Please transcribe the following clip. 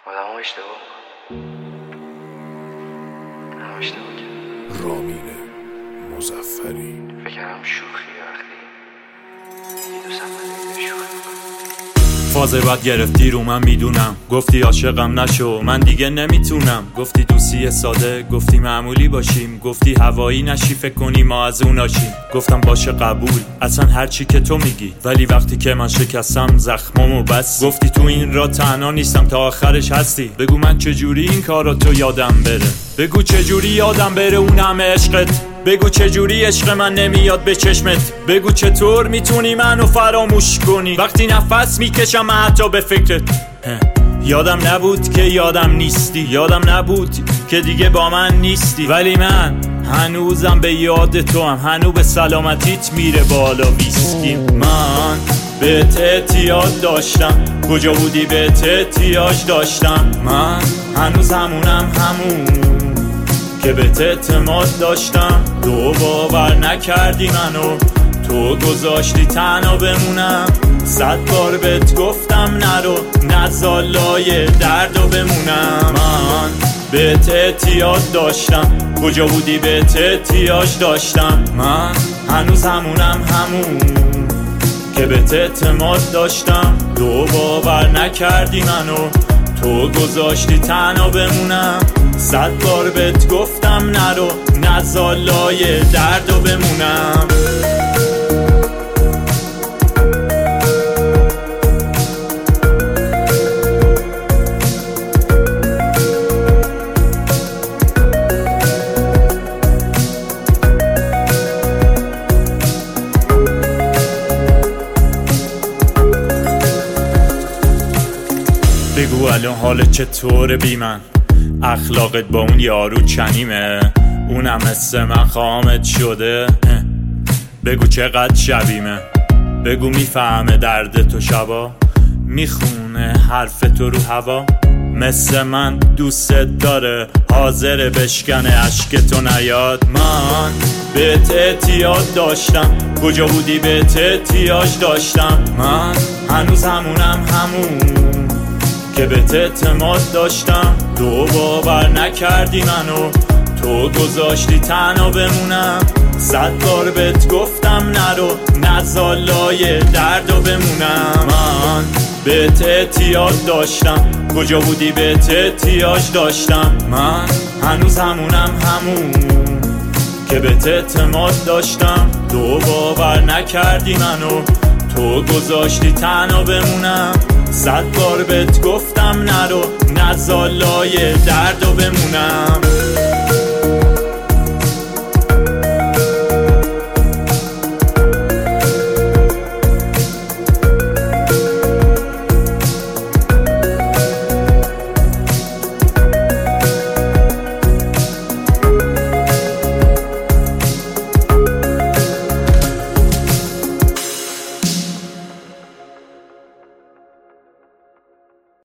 آدم ها اشتباه کرد. رامین مظفری. فکرم شوخی وقتی یه دو سفر شوخی فازه بد گرفتی رو من میدونم، گفتی عاشقم نشو من دیگه نمیتونم، گفتی دوستی ساده، گفتی معمولی باشیم، گفتی هوایی نشی فکر کنی ما از اون ناشیم. گفتم باشه قبول اصلا هرچی که تو میگی، ولی وقتی که من شکستم زخمامو بس. گفتی تو این را تنها نیستم تا آخرش هستی، بگو من چجوری این کارا تو یادم بره، بگو چجوری یادم بره اون همه عشقت، بگو چجوری عشق من نمیاد به چشمت، بگو چطور میتونی منو فراموش کنی وقتی نفس میکشم من حتی به فکرت. یادم نبود که یادم نیستی، یادم نبود که دیگه با من نیستی، ولی من هنوزم به یاد تو هم، هنوز به سلامتیت میره بالا ویسکیم. من بهت اعتیاد داشتم، کجا بودی بهت احتیاج داشتم، من هنوز همونم که بهت اعتماد داشتم. تو باور نکردی منو، تو گذاشتی تنها بمونم، 100 بار بهت گفتم نرو نزالای دردو بمونم. من بهت اعتیاد داشتم، کجا بودی بهت احتیاج داشتم، من هنوز همونم که بهت اعتماد داشتم. تو باور نکردی منو، تو گذاشتی تنها بمونم، 100 بار بهت گفتم نرو نزالای دردو بمونم. بگو الان حالت چطوره بی من، اخلاقت با اون یارو چنیمه، اونم مثل من خامت شده، بگو چقدر شبیمه، بگو میفهمه درد تو شبا، میخونه حرف تو رو هوا، مثل من دوستت داره، حاضر بشکنه عشق تو نیاد. من بهت اعتیاد داشتم، کجا بودی بهت احتیاج داشتم، من هنوز همونم که بهت اعتماد داشتم. تو باور نکردی منو، تو گذاشتی تنها بمونم، 100 بار بهت گفتم نرو نزالای دردو بمونم. من بهت اعتیاد داشتم، کجا بودی بهت احتیاج داشتم، من هنوز همونم که بهت اعتماد داشتم. تو باور نکردی منو، تو گذاشتی تنها بمونم، 100 بار بهت گفتم نرو نزالای دردو بمونم.